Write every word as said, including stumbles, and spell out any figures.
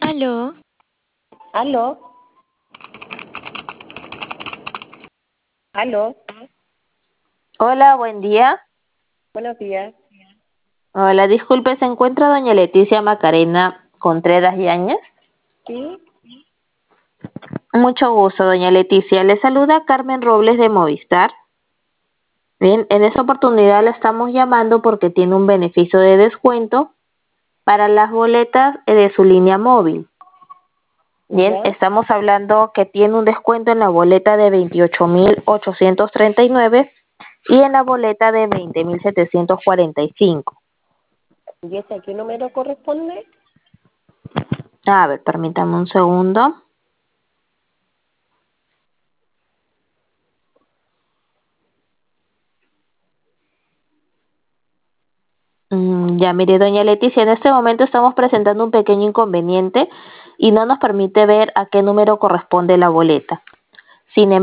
Aló, Aló, aló, Hola, buen día. buenos días. Hola, disculpe, ¿se encuentra doña Leticia Macarena Contreras Yáñez? Sí, Mucho gusto, doña Leticia. Le saluda Carmen Robles de Movistar. Bien, en esta oportunidad la estamos llamando porque tiene un beneficio de descuento para las boletas de su línea móvil. Bien, ya, estamos hablando que tiene un descuento en la boleta de veintiocho mil ochocientos treinta y nueve y en la boleta de veinte mil setecientos cuarenta y cinco. ¿y ese a qué número corresponde? A ver, permítame un segundo. Mm, ya, mire, doña Leticia, en este momento estamos presentando un pequeño inconveniente y no nos permite ver a qué número corresponde la boleta. Sin